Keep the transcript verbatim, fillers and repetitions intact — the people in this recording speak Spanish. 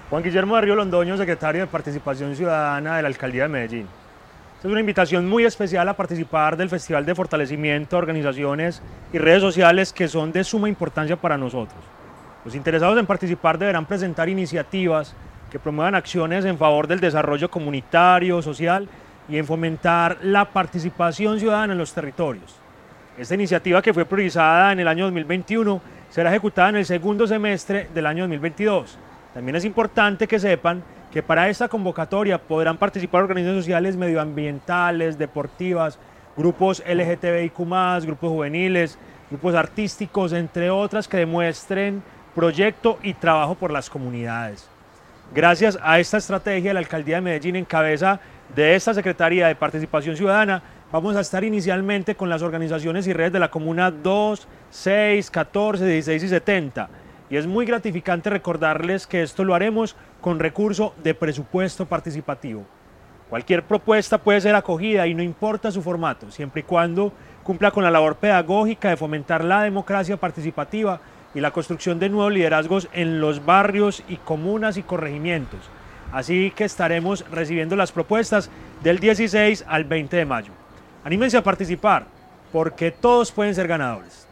Juan Guillermo Darío Londoño, secretario de Participación Ciudadana de la Alcaldía de Medellín. Esta es una invitación muy especial a participar del Festival de Fortalecimiento de Organizaciones y Redes Sociales que son de suma importancia para nosotros. Los interesados en participar deberán presentar iniciativas que promuevan acciones en favor del desarrollo comunitario, social y en fomentar la participación ciudadana en los territorios. Esta iniciativa, que fue priorizada en el año dos mil veintiuno, será ejecutada en el segundo semestre del año dos mil veintidós. También es importante que sepan que para esta convocatoria podrán participar organizaciones sociales medioambientales, deportivas, grupos L G T B I Q más, grupos juveniles, grupos artísticos, entre otras, que demuestren proyecto y trabajo por las comunidades. Gracias a esta estrategia, la Alcaldía de Medellín, en cabeza de esta Secretaría de Participación Ciudadana, vamos a estar inicialmente con las organizaciones y redes de la Comuna dos, seis, catorce, dieciséis y setenta. Y es muy gratificante recordarles que esto lo haremos con recurso de presupuesto participativo. Cualquier propuesta puede ser acogida y no importa su formato, siempre y cuando cumpla con la labor pedagógica de fomentar la democracia participativa y la construcción de nuevos liderazgos en los barrios y comunas y corregimientos. Así que estaremos recibiendo las propuestas del dieciséis al veinte de mayo. Anímense a participar, porque todos pueden ser ganadores.